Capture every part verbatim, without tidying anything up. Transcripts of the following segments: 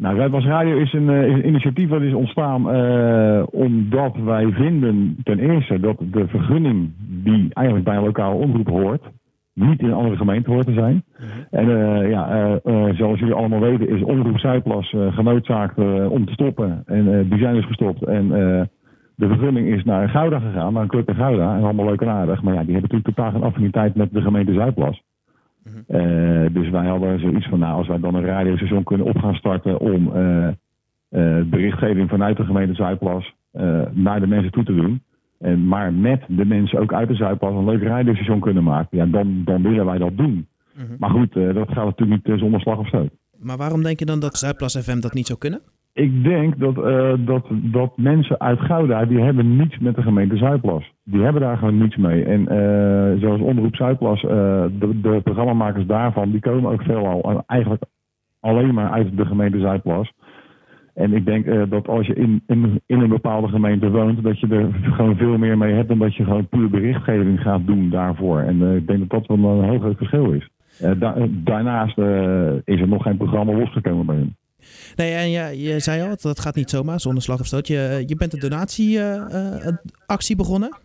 Nou, Zuidplas Radio is een, uh, is een initiatief dat is ontstaan uh, omdat wij vinden ten eerste dat de vergunning die eigenlijk bij een lokale omroep hoort, niet in een andere gemeente hoort te zijn. Mm-hmm. En uh, ja, uh, uh, zoals jullie allemaal weten is Omroep Zuidplas uh, genoodzaakt uh, om te stoppen. En uh, die zijn dus gestopt. En uh, de vergunning is naar Gouda gegaan, naar een club in Gouda. En allemaal leuk en aardig. Maar ja, die hebben natuurlijk totaal geen affiniteit met de gemeente Zuidplas. Mm-hmm. Uh, dus wij hadden zoiets van, nou, als wij dan een radiostation kunnen op gaan starten om uh, uh, berichtgeving vanuit de gemeente Zuidplas uh, naar de mensen toe te doen. En maar met de mensen ook uit de Zuidplas een leuk radiostation kunnen maken. Ja, dan, dan willen wij dat doen. Mm-hmm. Maar goed, uh, dat gaat natuurlijk niet uh, zonder slag of stoot. Maar waarom denk je dan dat Zuidplas F M dat niet zou kunnen? Ik denk dat, uh, dat, dat mensen uit Gouda, die hebben niets met de gemeente Zuidplas. Die hebben daar gewoon niets mee. En uh, zoals Omroep Zuidplas, uh, de, de programmamakers daarvan, die komen ook veelal eigenlijk alleen maar uit de gemeente Zuidplas. En ik denk uh, dat als je in, in, in een bepaalde gemeente woont, dat je er gewoon veel meer mee hebt dan dat je gewoon puur berichtgeving gaat doen daarvoor. En uh, ik denk dat dat wel een heel groot verschil is. Uh, da- daarnaast uh, is er nog geen programma losgekomen bij hen. Nee, en ja, je zei al, dat gaat niet zomaar, zonder slag of stoot. Je, je bent een donatieactie uh, uh, begonnen?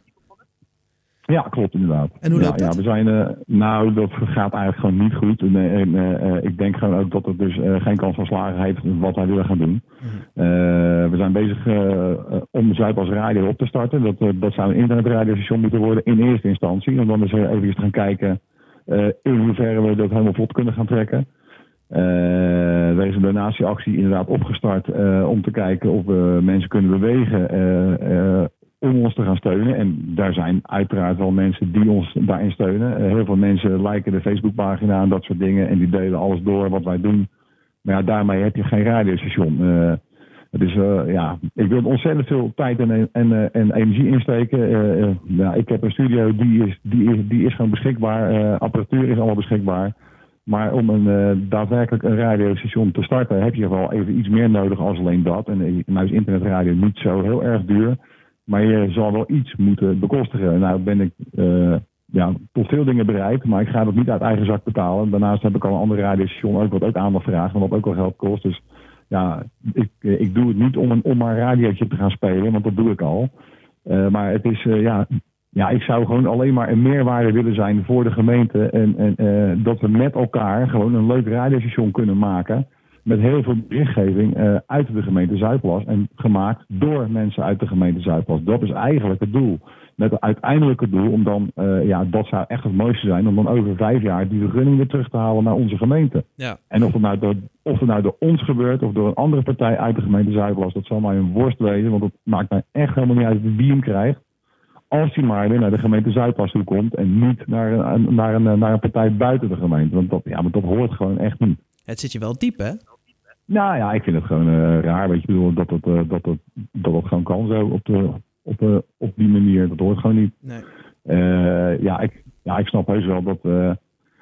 Ja, klopt inderdaad. En hoe ja, loopt dat? Ja, we zijn, uh, nou, dat gaat eigenlijk gewoon niet goed. En, uh, uh, ik denk gewoon ook dat het dus uh, geen kans van slagen heeft wat wij willen gaan doen. Mm-hmm. Uh, we zijn bezig uh, uh, om Zuidplas Radio op te starten. Dat, uh, dat zou een internetradiostation moeten worden in eerste instantie. En dan eens even gaan kijken uh, in hoeverre we dat helemaal vlot kunnen gaan trekken. Uh, er is een donatieactie inderdaad opgestart uh, om te kijken of we mensen kunnen bewegen uh, uh, om ons te gaan steunen. En daar zijn uiteraard wel mensen die ons daarin steunen. Uh, heel veel mensen liken de Facebookpagina en dat soort dingen en die delen alles door wat wij doen. Maar ja, daarmee heb je geen radiostation. Uh, het is, uh, ja, ik wil ontzettend veel tijd en, en, uh, en energie insteken. Uh, uh, ja, ik heb een studio, die is, die is, die is gewoon beschikbaar. Uh, apparatuur is allemaal beschikbaar. Maar om een uh, daadwerkelijk een radiostation te starten heb je wel even iets meer nodig als alleen dat. En nou is internetradio niet zo heel erg duur. Maar je zal wel iets moeten bekostigen. Nou ben ik uh, ja, tot veel dingen bereid, maar ik ga dat niet uit eigen zak betalen. Daarnaast heb ik al een andere radiostation ook wat ook aandacht vraagt en wat ook al geld kost. Dus ja, ik, ik doe het niet om, een, om maar een radiootje te gaan spelen, want dat doe ik al. Uh, maar het is, uh, ja... Ja, ik zou gewoon alleen maar een meerwaarde willen zijn voor de gemeente. En, en uh, dat we met elkaar gewoon een leuk radiostation kunnen maken. Met heel veel berichtgeving uh, uit de gemeente Zuidplas. En gemaakt door mensen uit de gemeente Zuidplas. Dat is eigenlijk het doel. Met het uiteindelijke doel om dan, uh, ja, dat zou echt het mooiste zijn. Om dan over vijf jaar die vergunning weer terug te halen naar onze gemeente. Ja. En of het, nou door, of het nou door ons gebeurt of door een andere partij uit de gemeente Zuidplas. Dat zal mij een worst wezen. Want het maakt mij echt helemaal niet uit wie hem krijgt. Als hij maar weer naar de gemeente Zuidplas toe komt en niet naar een, naar een, naar een partij buiten de gemeente. Want dat, ja, maar dat hoort gewoon echt niet. Het zit je wel diep, hè? Nou ja, ik vind het gewoon uh, raar. Weet je, bedoel, dat, het, uh, dat, het, dat het gewoon kan zo op, de, op, uh, op die manier. Dat hoort gewoon niet. Nee. Uh, ja, ik, ja, ik snap heus wel dat, uh,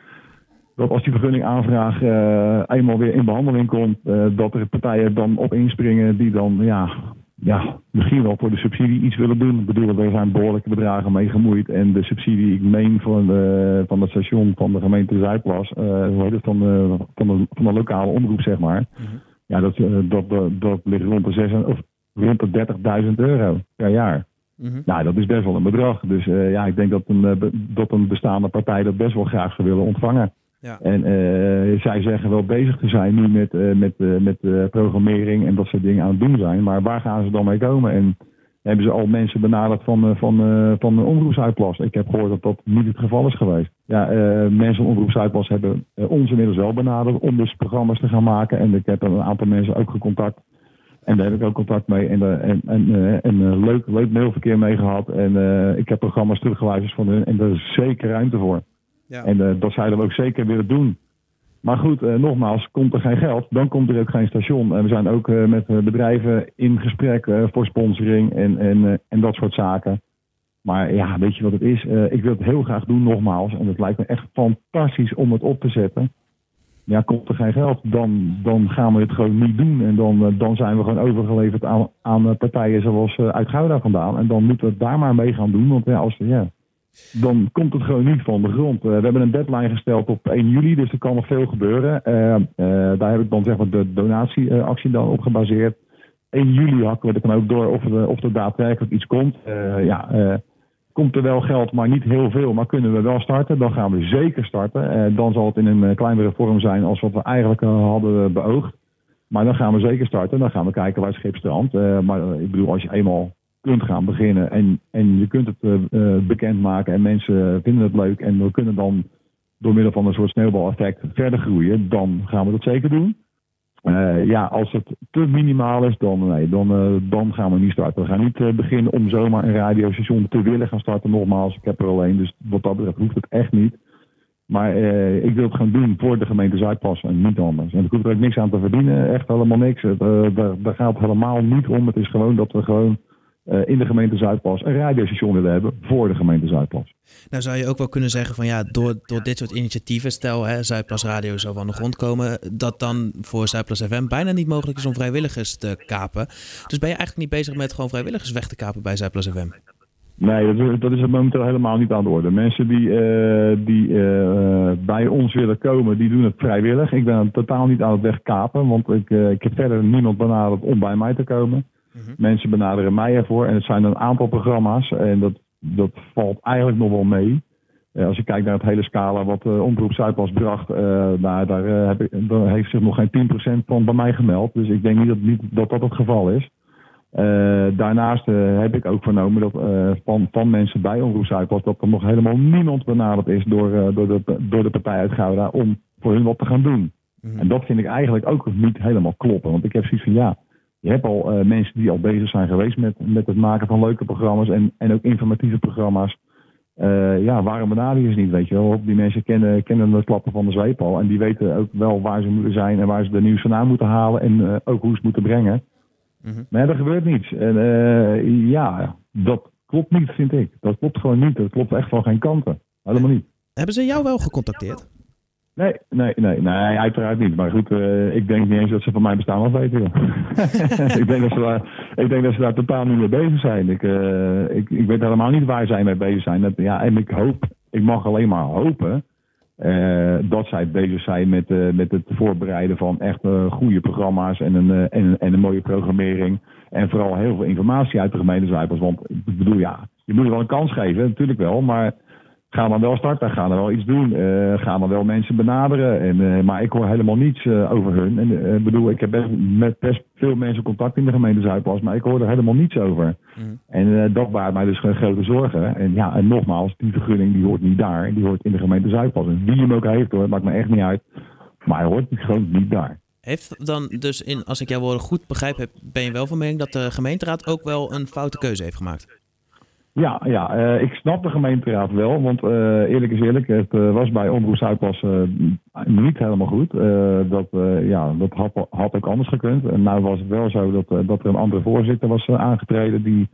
dat als die vergunningaanvraag uh, eenmaal weer in behandeling komt, uh, dat er partijen dan op inspringen die dan, ja... Ja, misschien wel voor de subsidie iets willen doen. Ik bedoel, er zijn behoorlijke bedragen mee gemoeid. En de subsidie, ik meen van, de, van het station van de gemeente Zuidplas, uh, hoe heet het, van de, van de, van de lokale omroep, zeg maar. Mm-hmm. Ja, dat, uh, dat, dat, dat ligt rond de, zes, of rond de dertigduizend euro per jaar. Mm-hmm. Nou, dat is best wel een bedrag. Dus uh, ja, ik denk dat een, uh, dat een bestaande partij dat best wel graag zou willen ontvangen. Ja. En uh, zij zeggen wel bezig te zijn nu met, uh, met, uh, met uh, programmering en dat soort dingen aan het doen zijn. Maar waar gaan ze dan mee komen? En hebben ze al mensen benaderd van, uh, van, uh, van Omroep Zuidplas? Ik heb gehoord dat dat niet het geval is geweest. Ja, uh, mensen van Omroep Zuidplas hebben uh, ons inmiddels wel benaderd om dus programma's te gaan maken. En ik heb een aantal mensen ook gecontact. En daar heb ik ook contact mee. En, uh, en, en, uh, en uh, leuk, leuk mailverkeer mee gehad. En uh, ik heb programma's teruggeluisterd van hun. En daar is zeker ruimte voor. Ja. En uh, dat zouden we ook zeker willen doen. Maar goed, uh, nogmaals, komt er geen geld, dan komt er ook geen station. En we zijn ook uh, met uh, bedrijven in gesprek uh, voor sponsoring en, en, uh, en dat soort zaken. Maar ja, weet je wat het is? Uh, ik wil het heel graag doen, nogmaals. En het lijkt me echt fantastisch om het op te zetten. Ja, komt er geen geld, dan, dan gaan we het gewoon niet doen. En dan, uh, dan zijn we gewoon overgeleverd aan, aan uh, partijen zoals uh, uit Gouda vandaan. En dan moeten we het daar maar mee gaan doen. Want ja, als ja, dan komt het gewoon niet van de grond. Uh, we hebben een deadline gesteld op één juli, dus er kan nog veel gebeuren. Uh, uh, daar heb ik dan zeg maar de donatieactie dan op gebaseerd. één juli hakken we er dan ook door of er, of er daadwerkelijk iets komt. Uh, ja, uh, komt er wel geld, maar niet heel veel. Maar kunnen we wel starten, dan gaan we zeker starten. Uh, dan zal het in een uh, kleinere vorm zijn als wat we eigenlijk uh, hadden beoogd. Maar dan gaan we zeker starten. Dan gaan we kijken waar het schip strandt. Uh, maar uh, ik bedoel, als je eenmaal kunt gaan beginnen en, en je kunt het uh, uh, bekendmaken en mensen vinden het leuk en we kunnen dan door middel van een soort sneeuwbaleffect verder groeien, dan gaan we dat zeker doen. Uh, ja, als het te minimaal is, dan, nee, dan, uh, dan gaan we niet starten. We gaan niet uh, beginnen om zomaar een radiostation te willen gaan starten. Nogmaals, ik heb er alleen, dus wat dat betreft hoeft het echt niet. Maar uh, ik wil het gaan doen voor de gemeente Zuidpas en niet anders. En er hoeft er ook niks aan te verdienen, echt helemaal niks. Uh, daar, daar gaat het helemaal niet om. Het is gewoon dat we gewoon uh, in de gemeente Zuidpas een radiostation willen hebben voor de gemeente Zuidpas. Nou zou je ook wel kunnen zeggen van ja, door, door dit soort initiatieven, stel hè, Zuidplas Radio zou van de grond komen, dat dan voor Zuidplas F M bijna niet mogelijk is om vrijwilligers te kapen. Dus ben je eigenlijk niet bezig met gewoon vrijwilligers weg te kapen bij Zuidplas F M? Nee, dat is, dat is momenteel helemaal niet aan de orde. Mensen die, uh, die uh, bij ons willen komen, die doen het vrijwillig. Ik ben totaal niet aan het wegkapen, want ik, uh, ik heb verder niemand benaderd om bij mij te komen. Mm-hmm. Mensen benaderen mij ervoor en het zijn een aantal programma's en dat, dat valt eigenlijk nog wel mee. Uh, als je kijkt naar het hele scala wat uh, Omroep Zuidpas bracht, uh, nou, daar, uh, heb ik, daar heeft zich nog geen tien procent van bij mij gemeld. Dus ik denk niet dat niet, dat, dat het geval is. Uh, daarnaast uh, heb ik ook vernomen dat uh, van, van mensen bij Omroep Zuidpas dat er nog helemaal niemand benaderd is door, uh, door, de, door de partij uit Gouda om voor hun wat te gaan doen. Mm-hmm. En dat vind ik eigenlijk ook niet helemaal kloppen. Want ik heb zoiets van ja, je hebt al uh, mensen die al bezig zijn geweest met, met het maken van leuke programma's en, en ook informatieve programma's. Uh, ja, waarom benader je ze niet, weet je wel? Die mensen kennen, kennen de klappen van de zweep al en die weten ook wel waar ze moeten zijn en waar ze de nieuws vandaan moeten halen en uh, ook hoe ze moeten brengen. Mm-hmm. Maar er gebeurt niets. En uh, ja, dat klopt niet, vind ik. Dat klopt gewoon niet. Dat klopt echt van geen kanten. Helemaal niet. Hebben ze jou wel gecontacteerd? Nee, nee, nee, nee, uiteraard niet. Maar goed, uh, ik denk niet eens dat ze van mij bestaan af weten. ik, denk dat ze daar, ik denk dat ze daar totaal niet mee bezig zijn. Ik, uh, ik, ik weet helemaal niet waar zij mee bezig zijn. Dat, ja, en ik hoop, ik mag alleen maar hopen Uh, dat zij bezig zijn met, uh, met het voorbereiden van echt uh, goede programma's en een, uh, en, en een mooie programmering. En vooral heel veel informatie uit de gemeente Zuidpas. Want ik bedoel, ja, je moet er wel een kans geven, natuurlijk wel. Maar ga dan wel starten, ga dan wel iets doen. Uh, ga dan wel mensen benaderen. En, uh, maar ik hoor helemaal niets uh, over hun. En uh, bedoel, ik heb best, met best veel mensen contact in de gemeente Zuidpas. Maar ik hoor er helemaal niets over. Mm. En uh, dat baart mij dus grote zorgen. En ja, en nogmaals, die vergunning die hoort niet daar. Die hoort in de gemeente Zuidpas. En wie hem ook heeft hoor, maakt me echt niet uit. Maar hij hoort gewoon niet daar. Heeft dan dus, in, als ik jouw woorden goed begrijp, ben je wel van mening dat de gemeenteraad ook wel een foute keuze heeft gemaakt? Ja, ja uh, ik snap de gemeenteraad wel, want uh, eerlijk is eerlijk, het uh, was bij Omroep Zuidpas uh, niet helemaal goed. Uh, dat uh, ja, dat had, had ook anders gekund. En nou was het wel zo dat, uh, dat er een andere voorzitter was uh, aangetreden die,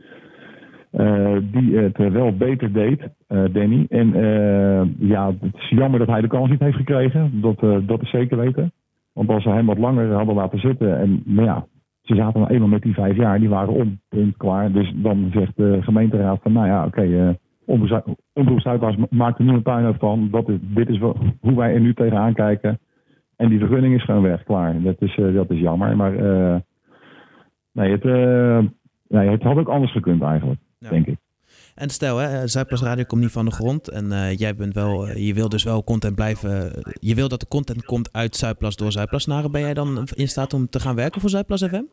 uh, die het uh, wel beter deed, uh, Danny. En uh, ja, het is jammer dat hij de kans niet heeft gekregen, dat, uh, dat is zeker weten. Want als ze hem wat langer hadden laten zitten en nou ja, ze zaten nou eenmaal met die vijf jaar, die waren om, punt, klaar. Dus dan zegt de gemeenteraad van, nou ja, oké, okay, uh, Omroep Zuidpas maakt er nu een puinhoofd van. Dat is, dit is wel hoe wij er nu tegenaan kijken. En die vergunning is gewoon weg, klaar. Dat is, uh, dat is jammer, maar uh, nee, het, uh, nee, het had ook anders gekund eigenlijk, ja. Denk ik. En stel, hè, Zuidplas Radio komt niet van de grond en uh, jij bent wel, uh, je wil dus wel content blijven, uh, je wil dat de content komt uit Zuidplas door Zuidplasnaren. Ben jij dan in staat om te gaan werken voor Zuidplas F M?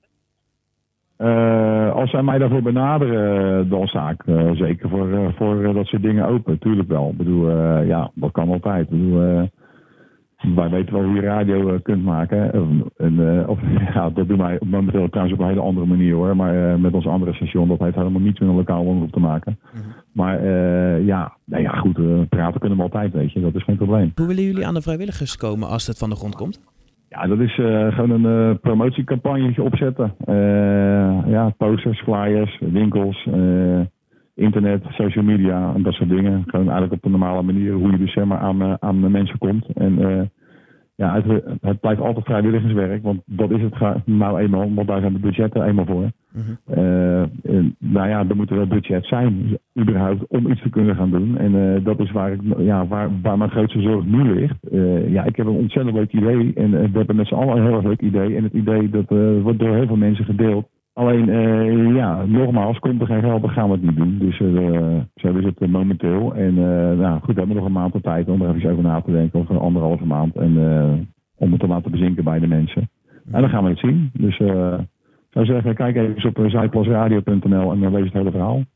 Uh, als zij mij daarvoor benaderen, dan sta ik uh, zeker voor, uh, voor uh, dat soort dingen open. Tuurlijk wel. Ik bedoel, uh, ja, dat kan altijd. Ik bedoel, uh, wij weten wel hoe je radio uh, kunt maken. En, uh, of, ja, dat doen wij momenteel trouwens op een hele andere manier hoor. Maar uh, met ons andere station, dat heeft helemaal niets met een lokaal omroep te maken. Mm-hmm. Maar uh, ja, nou ja, goed, uh, praten kunnen we altijd, weet je. Dat is geen probleem. Hoe willen jullie aan de vrijwilligers komen als het van de grond komt? Ja, dat is uh, gewoon een uh, promotiecampagne opzetten. Uh, ja, posters, flyers, winkels, uh, internet, social media en dat soort dingen. Gewoon eigenlijk op een normale manier hoe je dus zeg maar aan, uh, aan de mensen komt. En uh, ja, het, het blijft altijd vrijwilligerswerk, want dat is het nou eenmaal, want daar zijn de budgetten eenmaal voor. Mm-hmm. Uh, en, nou ja, er moet er wel budget zijn, überhaupt, om iets te kunnen gaan doen. En uh, dat is waar, ik, ja, waar, waar mijn grootste zorg nu ligt. Uh, ja, ik heb een ontzettend leuk idee. En uh, we hebben met z'n allen een heel erg leuk idee. En het idee dat uh, wordt door heel veel mensen gedeeld. Alleen, uh, ja, nogmaals, komt er geen geld, dan gaan we het niet doen. Dus uh, zo is het uh, momenteel. En uh, nou goed, we hebben nog een maand de tijd om er even over na te denken. Of een anderhalve maand. En uh, om het te laten bezinken bij de mensen. En dan gaan we het zien. Dus uh, ik zou zeggen, kijk even op zuidplasradio punt n l en dan lees je het hele verhaal.